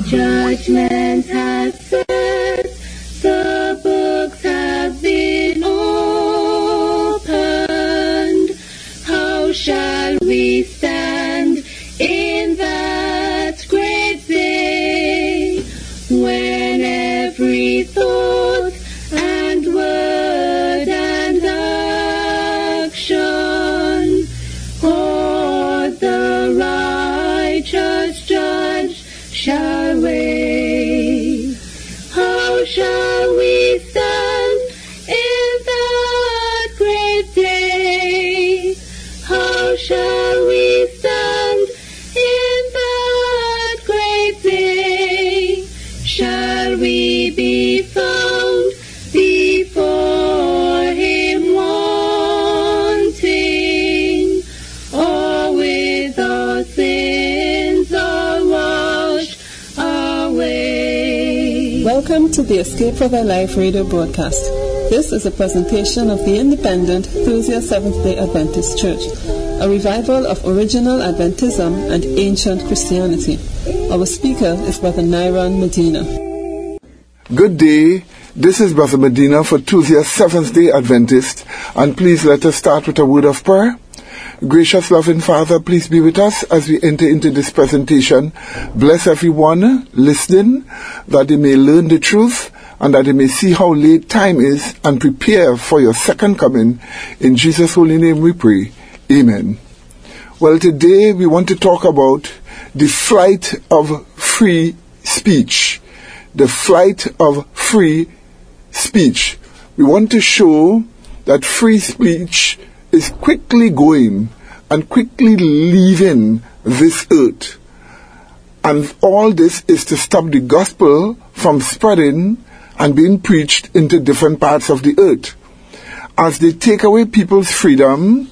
Judgment has set, the books have been opened. How shall we stand in that great day, when every thought and word and action for the righteous judge shall weigh? How shall we stand in that great day? How shall we stand in that great day? Shall we be found before him wanting, or with our sins all washed away? Welcome to the Escape for Thy Life radio broadcast. This is a presentation of the Independent Thursday Seventh-day Adventist Church, a revival of original Adventism and ancient Christianity. Our speaker is Brother Nyron Medina. Good day. This is Brother Medina for Tuesday Seventh-day Adventist, and please let us start with a word of prayer. Gracious, loving Father, please be with us as we enter into this presentation. Bless everyone listening, that they may learn the truth and that they may see how late time is and prepare for your second coming. In Jesus' holy name we pray. Amen. Well, today we want to talk about the flight of free speech. The flight of free speech. We want to show that free speech is quickly going and quickly leaving this earth. And all this is to stop the gospel from spreading and being preached into different parts of the earth. As they take away people's freedom,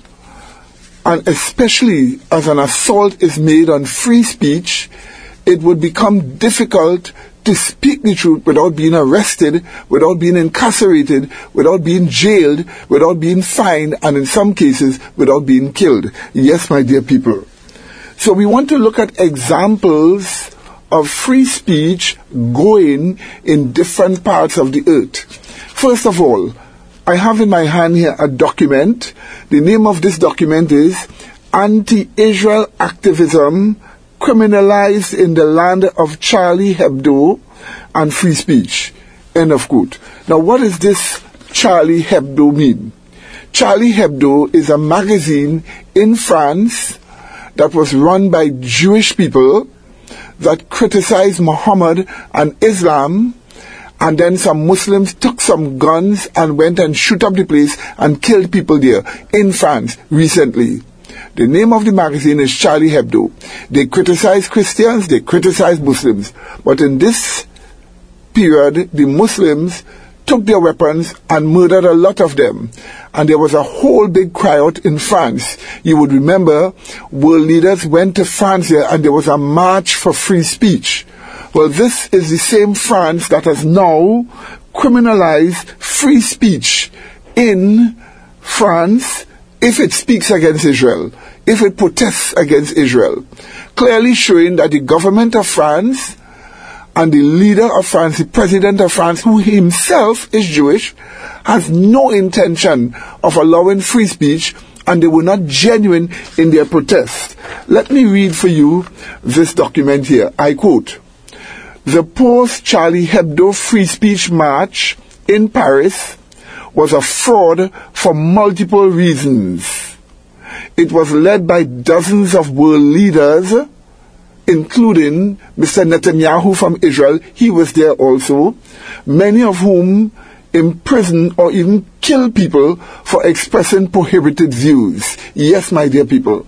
and especially as an assault is made on free speech, it would become difficult to speak the truth without being arrested, without being incarcerated, without being jailed, without being fined, and in some cases, without being killed. Yes, my dear people. So we want to look at examples of free speech going in different parts of the earth. First of all, I have in my hand here a document. The name of this document is Anti-Israel Activism Criminalized in the Land of Charlie Hebdo and Free Speech. End of quote. Now, what does this Charlie Hebdo mean? Charlie Hebdo is a magazine in France that was run by Jewish people that criticized Muhammad and Islam, and then some Muslims took some guns and went and shoot up the place and killed people there in France recently. The name of the magazine is Charlie Hebdo. They criticize Christians, they criticize Muslims. But in this period, the Muslims took their weapons and murdered a lot of them. And there was a whole big cry out in France. You would remember, world leaders went to France here and there was a march for free speech. Well, this is the same France that has now criminalized free speech in France if it speaks against Israel, if it protests against Israel. Clearly showing that the government of France and the leader of France, the president of France, who himself is Jewish, has no intention of allowing free speech, and they were not genuine in their protest. Let me read for you this document here. I quote, "The post-Charlie Hebdo free speech march in Paris was a fraud for multiple reasons. It was led by dozens of world leaders, including Mr. Netanyahu from Israel. He was there also, many of whom imprison or even kill people for expressing prohibited views. Yes, my dear people.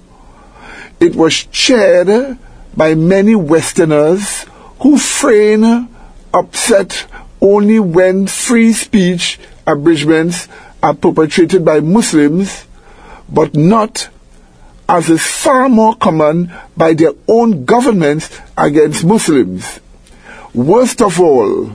It was chaired by many Westerners who feign upset only when free speech abridgments are perpetrated by Muslims, but not, as is far more common, by their own governments against Muslims. Worst of all,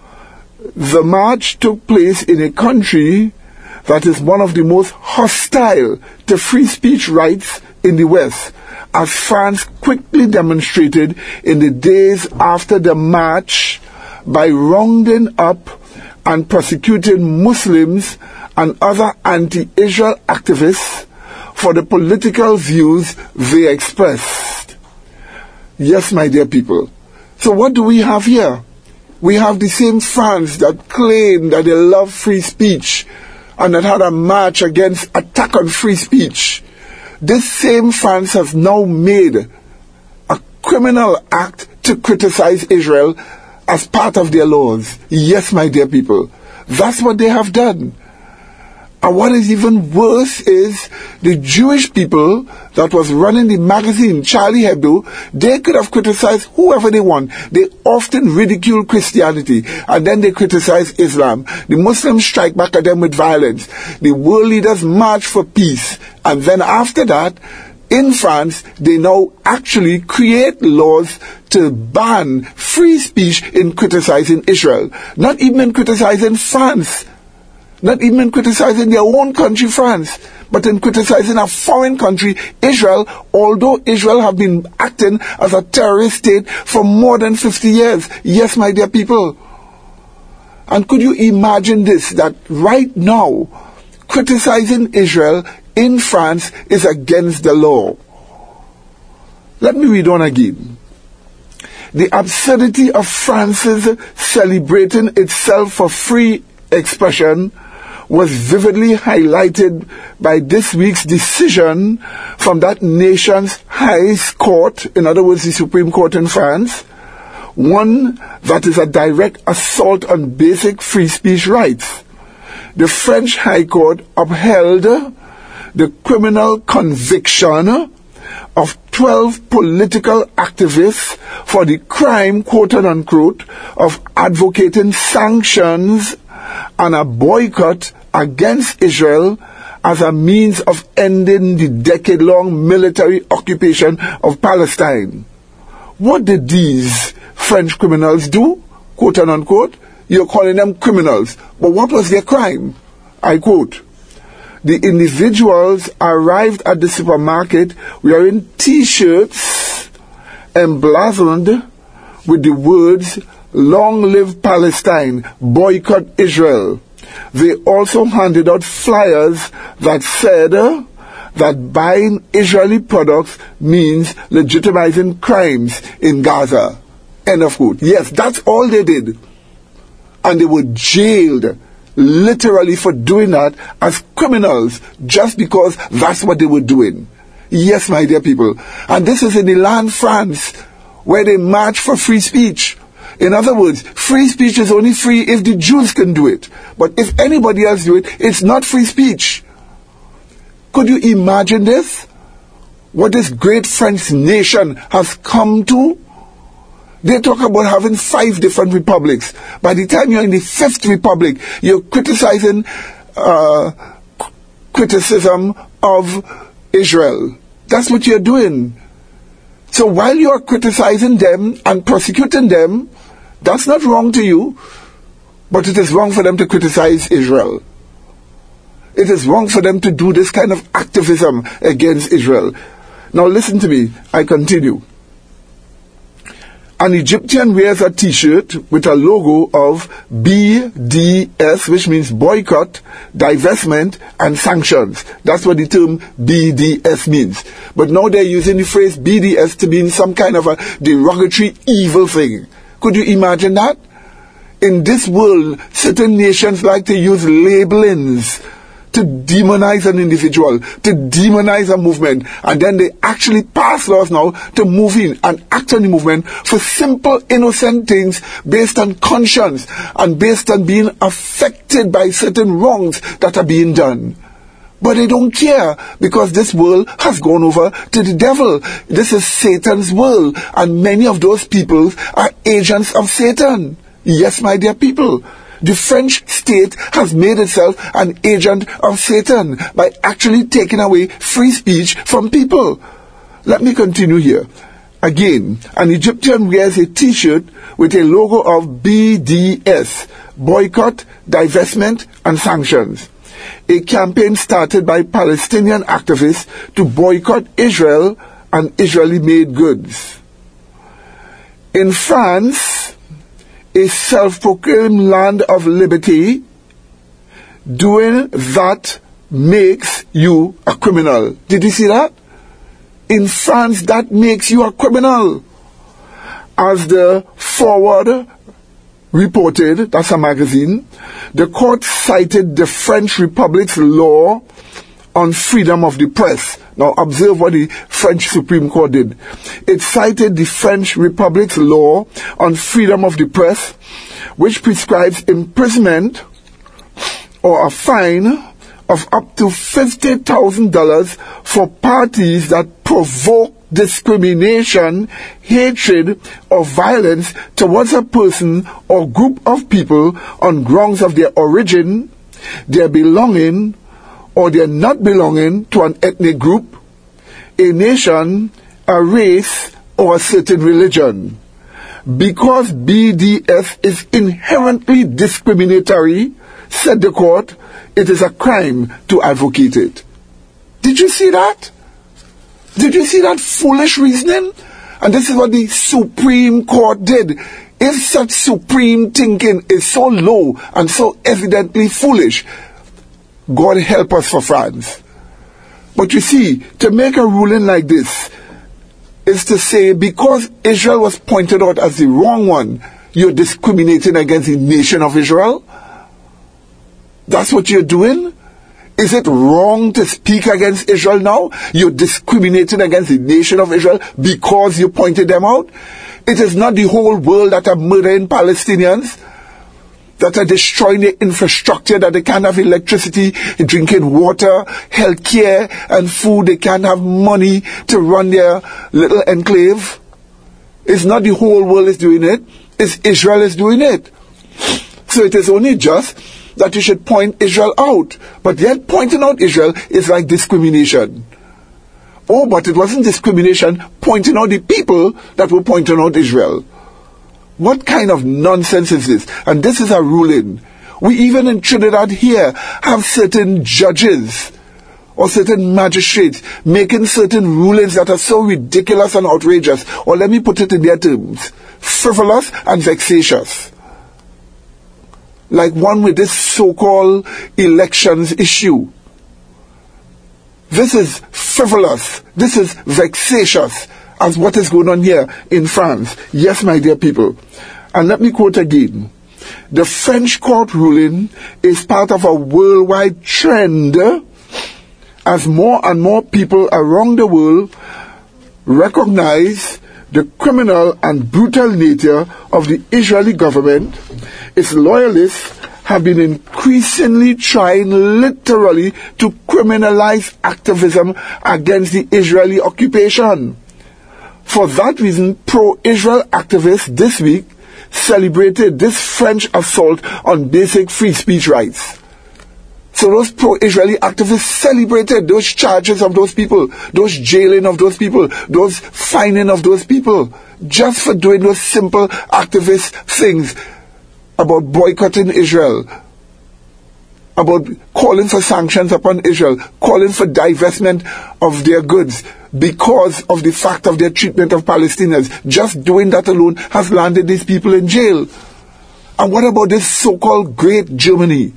the march took place in a country that is one of the most hostile to free speech rights in the West, as France quickly demonstrated in the days after the march by rounding up and prosecuting Muslims and other anti-Israel activists for the political views they expressed. Yes, my dear people. So what do we have here? We have the same France that claimed that they love free speech and that had a march against attack on free speech. This same France has now made a criminal act to criticize Israel as part of their laws. Yes, my dear people. That's what they have done. And what is even worse is the Jewish people that was running the magazine, Charlie Hebdo, they could have criticized whoever they want. They often ridicule Christianity, and then they criticize Islam. The Muslims strike back at them with violence. The world leaders march for peace. And then after that, in France, they now actually create laws to ban free speech in criticizing Israel. Not even in criticizing France. Not even in criticizing their own country, France, but in criticizing a foreign country, Israel, although Israel have been acting as a terrorist state for more than 50 years. Yes, my dear people. And could you imagine this, that right now, criticizing Israel in France is against the law? Let me read on again. The absurdity of France's celebrating itself for free expression was vividly highlighted by this week's decision from that nation's highest court, in other words, the Supreme Court in France, one that is a direct assault on basic free speech rights. The French High Court upheld the criminal conviction of 12 political activists for the crime, quote-unquote, of advocating sanctions and a boycott against Israel as a means of ending the decade-long military occupation of Palestine. What did these French criminals do? Quote-unquote. You're calling them criminals. But what was their crime? I quote, "The individuals arrived at the supermarket wearing T-shirts emblazoned with the words, 'Long live Palestine, boycott Israel.' They also handed out flyers that said that buying Israeli products means legitimizing crimes in Gaza." End of quote. Yes, that's all they did. And they were jailed, literally, for doing that as criminals, just because that's what they were doing. Yes, my dear people. And this is in the land France, where they march for free speech. In other words, free speech is only free if the Jews can do it. But if anybody else do it, it's not free speech. Could you imagine this? What this great French nation has come to? They talk about having 5 different republics. By the time you're in the 5th republic, you're criticizing criticism of Israel. That's what you're doing. So while you're criticizing them and prosecuting them, that's not wrong to you, but it is wrong for them to criticize Israel. It is wrong for them to do this kind of activism against Israel. Now listen to me, I continue. An Egyptian wears a T-shirt with a logo of BDS, which means boycott, divestment, and sanctions. That's what the term BDS means. But now they're using the phrase BDS to mean some kind of a derogatory, evil thing. Could you imagine that? In this world, certain nations like to use labelings to demonize an individual, to demonize a movement, and then they actually pass laws now to move in and act on the movement for simple, innocent things based on conscience and based on being affected by certain wrongs that are being done. But they don't care, because this world has gone over to the devil. This is Satan's world, and many of those people are agents of Satan. Yes, my dear people. The French state has made itself an agent of Satan by actually taking away free speech from people. Let me continue here. Again, an Egyptian wears a T-shirt with a logo of BDS, boycott, divestment, and sanctions. A campaign started by Palestinian activists to boycott Israel and Israeli-made goods. In France, a self-proclaimed land of liberty, doing that makes you a criminal. Did you see that? In France, that makes you a criminal. As the Forward reported, that's a magazine, the court cited the French Republic's law on freedom of the press. Now observe what the French Supreme Court did. It cited the French Republic's law on freedom of the press, which prescribes imprisonment or a fine of up to $50,000 for parties that provoke discrimination, hatred, or violence towards a person or group of people on grounds of their origin, their belonging, or their not belonging to an ethnic group, a nation, a race, or a certain religion. Because BDS is inherently discriminatory, said the court, it is a crime to advocate it. Did you see that? Did you see that foolish reasoning? And this is what the Supreme Court did. If such supreme thinking is so low and so evidently foolish, God help us for France. But you see, to make a ruling like this is to say because Israel was pointed out as the wrong one, you're discriminating against the nation of Israel? That's what you're doing? Is it wrong to speak against Israel now? You're discriminating against the nation of Israel because you pointed them out? It is not the whole world that are murdering Palestinians, that are destroying their infrastructure, that they can't have electricity, drinking water, health care, and food. They can't have money to run their little enclave. It's not the whole world is doing it. It's Israel is doing it. So it is only just that you should point Israel out. But yet pointing out Israel is like discrimination. Oh, but it wasn't discrimination pointing out the people that were pointing out Israel. What kind of nonsense is this? And this is a ruling. We even in Trinidad here have certain judges or certain magistrates making certain rulings that are so ridiculous and outrageous, or let me put it in their terms, frivolous and vexatious. Like one with this so-called elections issue. This is frivolous. This is vexatious as what is going on here in France. Yes, my dear people. And let me quote again. The French court ruling is part of a worldwide trend as more and more people around the world recognize the criminal and brutal nature of the Israeli government. Its loyalists have been increasingly trying literally to criminalize activism against the Israeli occupation. For that reason, pro-Israel activists this week celebrated this French assault on basic free speech rights. So those pro-Israeli activists celebrated those charges of those people, those jailing of those people, those fining of those people, just for doing those simple activist things about boycotting Israel, about calling for sanctions upon Israel, calling for divestment of their goods because of the fact of their treatment of Palestinians. Just doing that alone has landed these people in jail. And what about this so-called great Germany,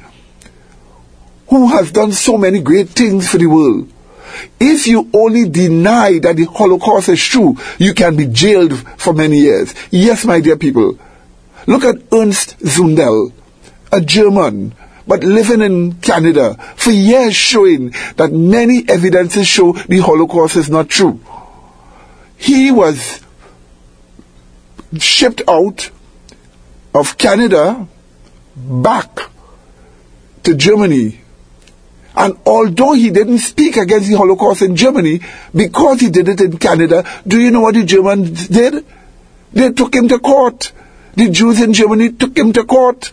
who has done so many great things for the world? If you only deny that the Holocaust is true, you can be jailed for many years. Yes, my dear people. Look at Ernst Zundel, a German, but living in Canada for years, showing that many evidences show the Holocaust is not true. He was shipped out of Canada back to Germany. And although he didn't speak against the Holocaust in Germany, because he did it in Canada, do you know what the Germans did? They took him to court. The Jews in Germany took him to court.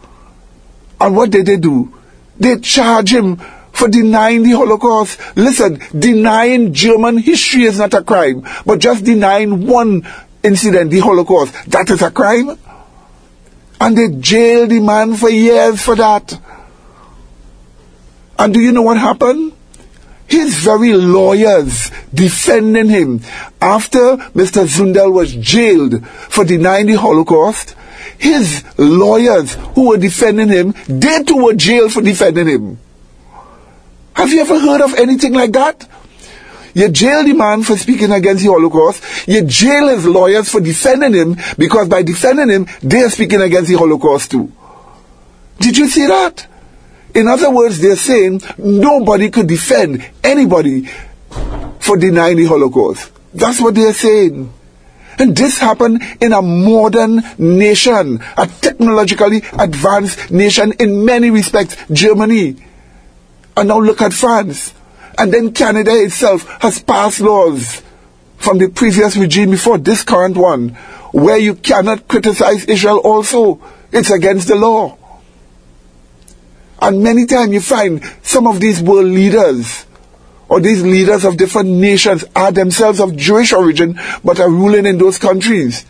And what did they do? They charged him for denying the Holocaust. Listen, denying German history is not a crime, but just denying one incident, the Holocaust, that is a crime. And they jailed the man for years for that. And do you know what happened? His very lawyers defending him after Mr. Zundel was jailed for denying the Holocaust, his lawyers who were defending him, they too were jailed for defending him. Have you ever heard of anything like that? You jail the man for speaking against the Holocaust. You jail his lawyers for defending him, because by defending him, they are speaking against the Holocaust too. Did you see that? In other words, they're saying nobody could defend anybody for denying the Holocaust. That's what they're saying. And this happened in a modern nation, a technologically advanced nation in many respects, Germany. And now look at France. And then Canada itself has passed laws from the previous regime before this current one, where you cannot criticize Israel also. It's against the law. And many times you find some of these world leaders, or these leaders of different nations, are themselves of Jewish origin, but are ruling in those countries.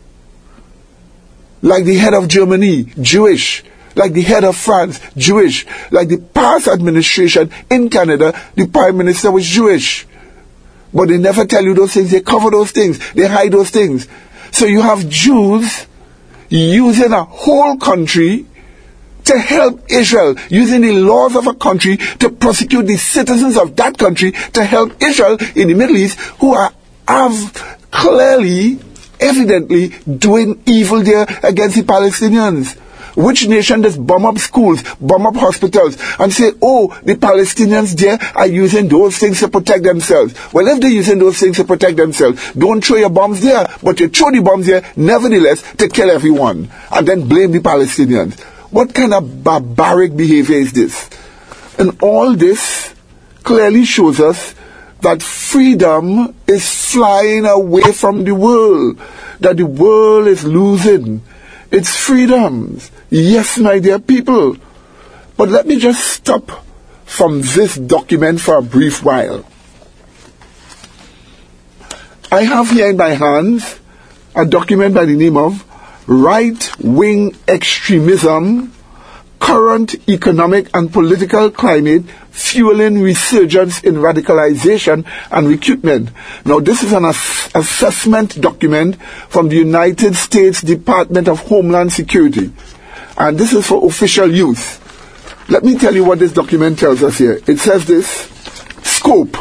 Like the head of Germany, Jewish. Like the head of France, Jewish. Like the past administration in Canada, the Prime Minister was Jewish. But they never tell you those things. They cover those things. They hide those things. So you have Jews using a whole country to help Israel, using the laws of a country to prosecute the citizens of that country to help Israel in the Middle East, who are clearly, evidently doing evil there against the Palestinians. Which nation does bomb up schools, bomb up hospitals, and say, oh, the Palestinians there are using those things to protect themselves? Well, if they're using those things to protect themselves, don't throw your bombs there, but you throw the bombs there, nevertheless, to kill everyone, and then blame the Palestinians. What kind of barbaric behavior is this? And all this clearly shows us that freedom is flying away from the world, that the world is losing its freedoms. Yes, my dear people. But let me just stop from this document for a brief while. I have here in my hands a document by the name of Right-Wing Extremism, Current Economic and Political Climate Fueling Resurgence in Radicalization and Recruitment. Now, this is an assessment document from the United States Department of Homeland Security. And this is for official use. Let me tell you what this document tells us here. It says this: scope.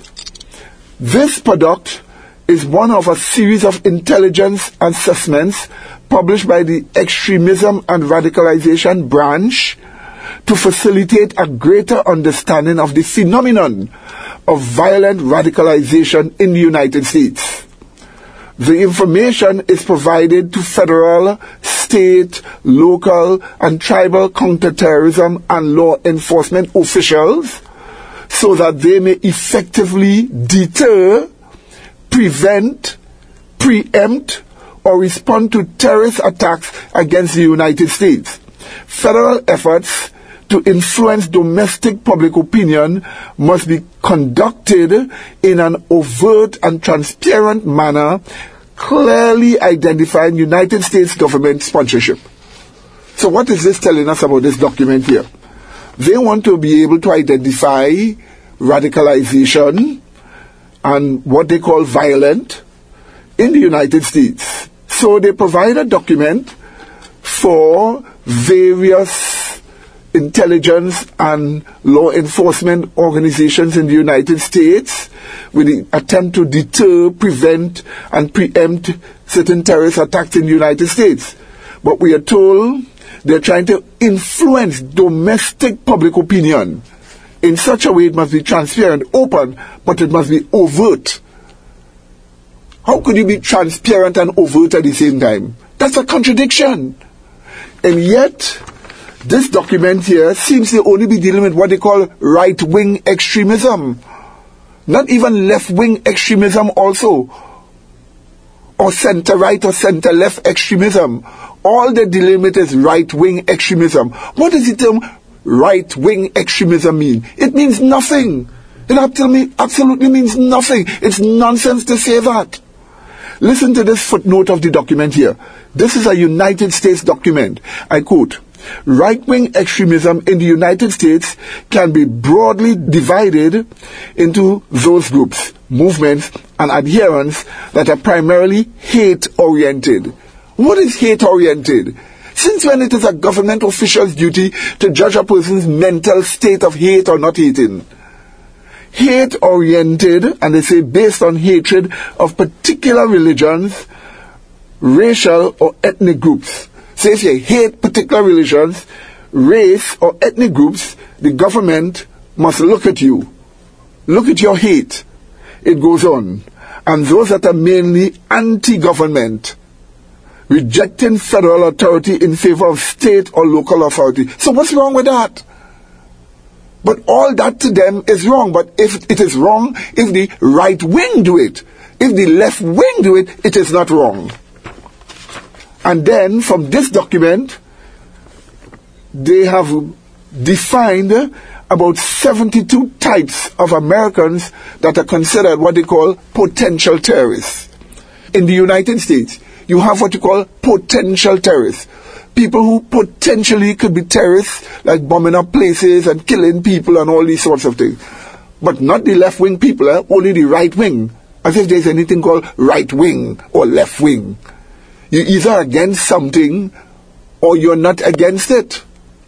This product is one of a series of intelligence assessments published by the Extremism and Radicalization Branch to facilitate a greater understanding of the phenomenon of violent radicalization in the United States. The information is provided to federal, state, local, and tribal counterterrorism and law enforcement officials so that they may effectively deter, prevent, preempt, or respond to terrorist attacks against the United States. Federal efforts to influence domestic public opinion must be conducted in an overt and transparent manner, clearly identifying United States government sponsorship. So what is this telling us about this document here? They want to be able to identify radicalization and what they call violent in the United States. So they provide a document for various intelligence and law enforcement organizations in the United States with the attempt to deter, prevent, and preempt certain terrorist attacks in the United States. But we are told they're trying to influence domestic public opinion in such a way it must be transparent, open, but it must be overt. How could you be transparent and overt at the same time? That's a contradiction. And yet, this document here seems to only be dealing with what they call right-wing extremism. Not even left-wing extremism also. Or center-right or center-left extremism. All they're dealing with is right-wing extremism. What does the term right-wing extremism mean? It means nothing. It absolutely means nothing. It's nonsense to say that. Listen to this footnote of the document here. This is a United States document. I quote, Right-wing extremism in the United States can be broadly divided into those groups, movements, and adherents that are primarily hate-oriented. What is hate-oriented? Since when it is a government official's duty to judge a person's mental state of hate or not hating? Hate-oriented, and they say based on hatred of particular religions, racial or ethnic groups. So if you hate particular religions, race or ethnic groups, the government must look at you. Look at your hate. It goes on. And those that are mainly anti-government, rejecting federal authority in favor of state or local authority. So what's wrong with that? But all that to them is wrong. But if it is wrong, if the right wing do it, if the left wing do it, it is not wrong. And then from this document, they have defined about 72 types of Americans that are considered what they call potential terrorists. In the United States, you have what you call potential terrorists. People who potentially could be terrorists, like bombing up places and killing people and all these sorts of things. But not the left-wing people, only the right wing. As if there's anything called right wing or left wing. You're either against something or you're not against it.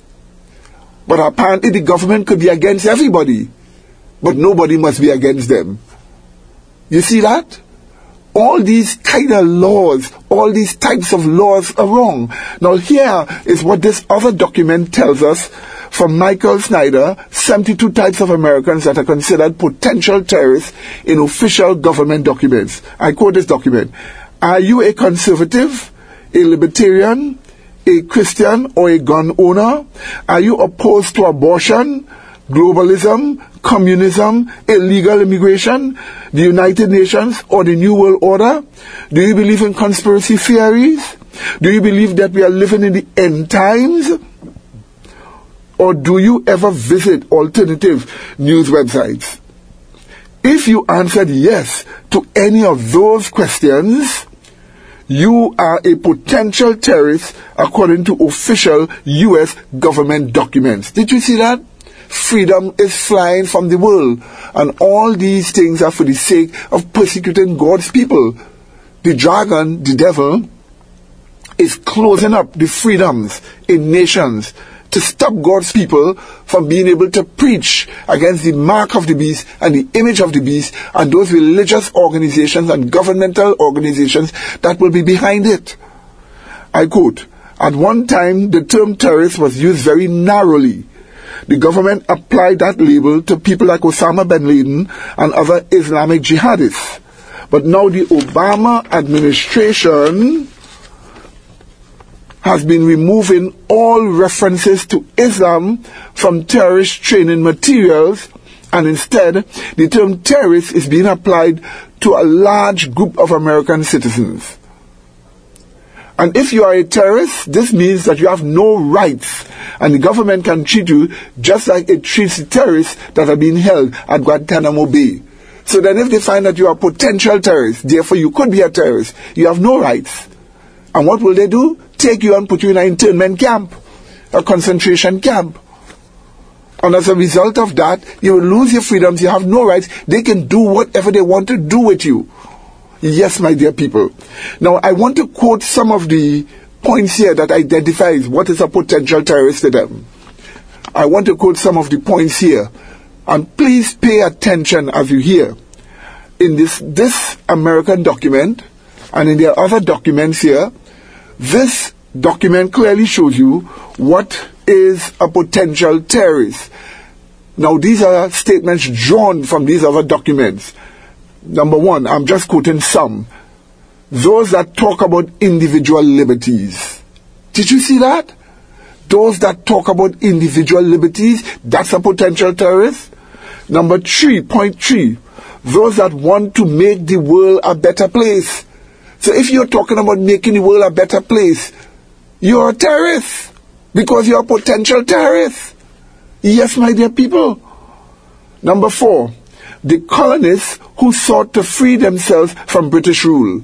But apparently the government could be against everybody, but nobody must be against them. You see that? All these kind of laws, all these types of laws are wrong. Now here is what this other document tells us from Michael Snyder, 72 types of Americans that are considered potential terrorists in official government documents. I quote this document. Are you a conservative, a libertarian, a Christian, or a gun owner? Are you opposed to abortion, globalism, communism, illegal immigration, the United Nations, or the New World Order? Do you believe in conspiracy theories? Do you believe that we are living in the end times? Or do you ever visit alternative news websites? If you answered yes to any of those questions, you are a potential terrorist according to official U.S. government documents. Did you see that? Freedom is flying from the world. And all these things are for the sake of persecuting God's people. The dragon, the devil, is closing up the freedoms in nations to stop God's people from being able to preach against the mark of the beast and the image of the beast and those religious organizations and governmental organizations that will be behind it. I quote, at one time the term terrorist was used very narrowly. The government applied that label to people like Osama bin Laden and other Islamic jihadists. But now the Obama administration has been removing all references to Islam from terrorist training materials, and instead the term terrorist is being applied to a large group of American citizens. And if you are a terrorist, this means that you have no rights, and the government can treat you just like it treats the terrorists that are being held at Guantanamo Bay. So then if they find that you are a potential terrorist, therefore you could be a terrorist, you have no rights. And what will they do? Take you and put you in an internment camp, a concentration camp. And as a result of that, you will lose your freedoms, you have no rights, they can do whatever they want to do with you. Yes, my dear people. Now, I want to quote some of the points here that identifies what is a potential terrorist to them. I want to quote some of the points here. And please pay attention as you hear. In this American document, and in their other documents here, this document clearly shows you what is a potential terrorist. Now, these are statements drawn from these other documents. Number one, I'm just quoting some. Those that talk about individual liberties. Did you see that? Those that talk about individual liberties, that's a potential terrorist. Number 3.3, those that want to make the world a better place. So if you're talking about making the world a better place, you're a terrorist because you're a potential terrorist. Yes, my dear people. Number 4, the colonists who sought to free themselves from British rule.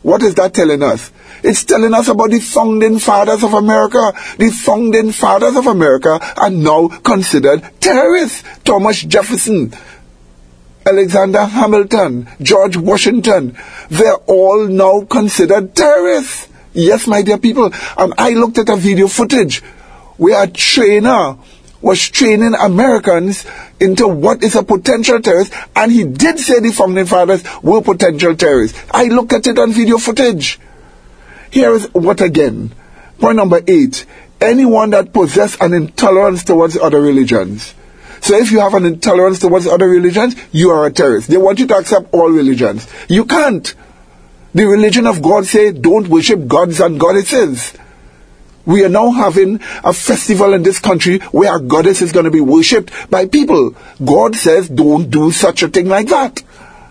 What is that telling us? It's telling us about the founding fathers of America. The founding fathers of America are now considered terrorists. Thomas Jefferson, Alexander Hamilton, George Washington, they're all now considered terrorists. Yes, my dear people. I looked at a video footage where a trainer was training Americans into what is a potential terrorist, and he did say the founding fathers were potential terrorists. I looked at it on video footage. Here is what again. Point number 8. Anyone that possesses an intolerance towards other religions. So if you have an intolerance towards other religions, you are a terrorist. They want you to accept all religions. You can't. The religion of God says don't worship gods and goddesses. We are now having a festival in this country where a goddess is going to be worshipped by people. God says don't do such a thing like that.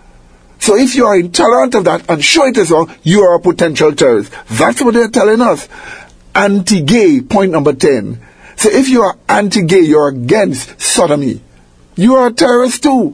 So if you are intolerant of that and sure it is wrong, you are a potential terrorist. That's what they're telling us. Anti-gay, point number 10. So if you are anti-gay, you're against sodomy. You are a terrorist too.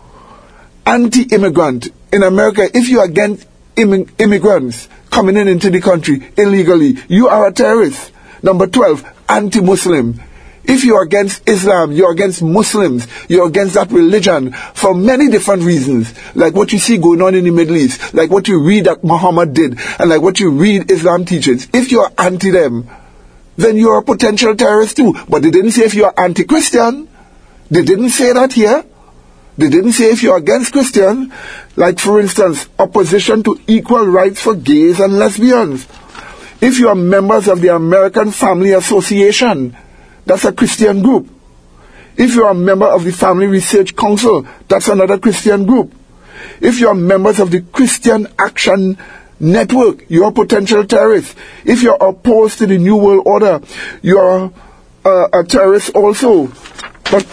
Anti-immigrant. In America, if you are against immigrants coming into the country illegally, you are a terrorist. Number 12, anti-Muslim. If you're against Islam, you're against Muslims, you're against that religion for many different reasons. Like what you see going on in the Middle East, like what you read that Muhammad did, and like what you read Islam teaches. If you're anti them, then you're a potential terrorist too. But they didn't say if you're anti-Christian. They didn't say that here. They didn't say if you're against Christian. Like for instance, opposition to equal rights for gays and lesbians. If you are members of the American Family Association, that's a Christian group. If you are a member of the Family Research Council, that's another Christian group. If you are members of the Christian Action Network, you're a potential terrorist. If you're opposed to the New World Order, you're a terrorist also. But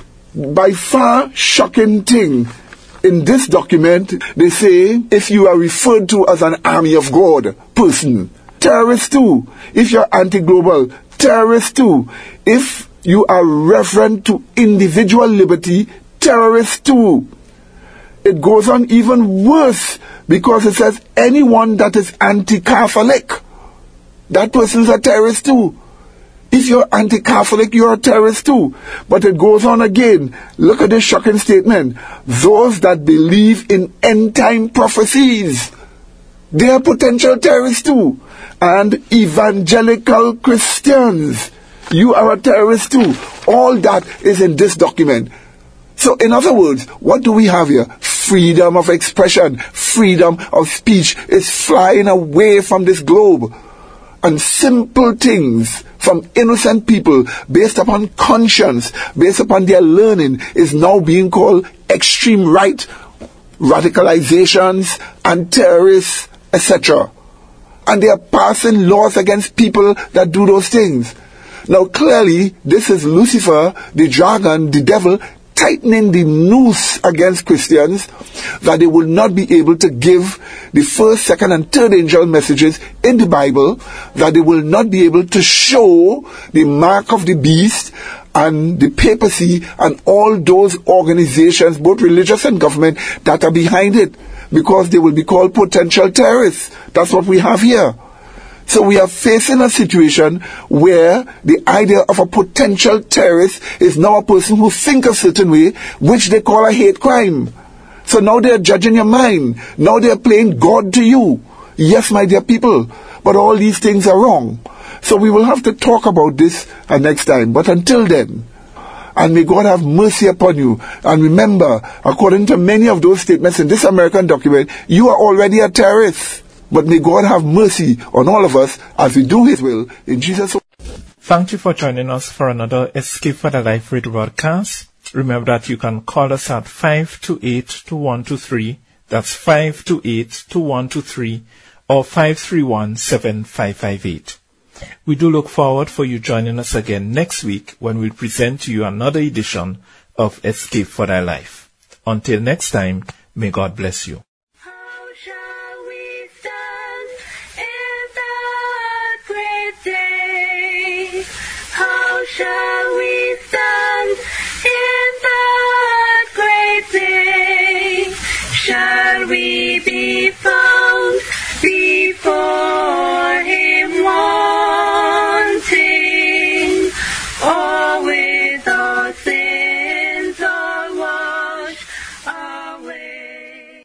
by far shocking thing, in this document, they say if you are referred to as an army of God person, terrorist too. If you're anti-global, terrorist too. If you are referent to individual liberty, terrorist too. It goes on even worse because it says anyone that is anti-Catholic, that person's a terrorist too. If you're anti-Catholic, you're a terrorist too. But it goes on again. Look at this shocking statement. Those that believe in end-time prophecies, they are potential terrorists too. And evangelical Christians, you are a terrorist too. All that is in this document. So in other words, what do we have here? Freedom of expression, freedom of speech is flying away from this globe. And simple things from innocent people based upon conscience, based upon their learning, is now being called extreme right, radicalizations and terrorists, etc. And they are passing laws against people that do those things. Now clearly, this is Lucifer, the dragon, the devil, tightening the noose against Christians that they will not be able to give the first, second and third angel messages in the Bible, that they will not be able to show the mark of the beast and the papacy and all those organizations, both religious and government, that are behind it, because they will be called potential terrorists. That's what we have here. So we are facing a situation where the idea of a potential terrorist is now a person who thinks a certain way, which they call a hate crime. So now they are judging your mind. Now they are playing God to you. Yes, my dear people, but all these things are wrong. So we will have to talk about this next time. But until then, and may God have mercy upon you. And remember, according to many of those statements in this American document, you are already a terrorist. But may God have mercy on all of us as we do His will in Jesus' name. Thank you for joining us for another Escape for the Life radio broadcast. Remember that you can call us at 528-2123. That's 528-2123 or 531-7558. We do look forward for you joining us again next week when we'll present to you another edition of Escape for Thy Life. Until next time, may God bless you. How shall we stand in that great day? How shall we stand in that great day? Shall we be found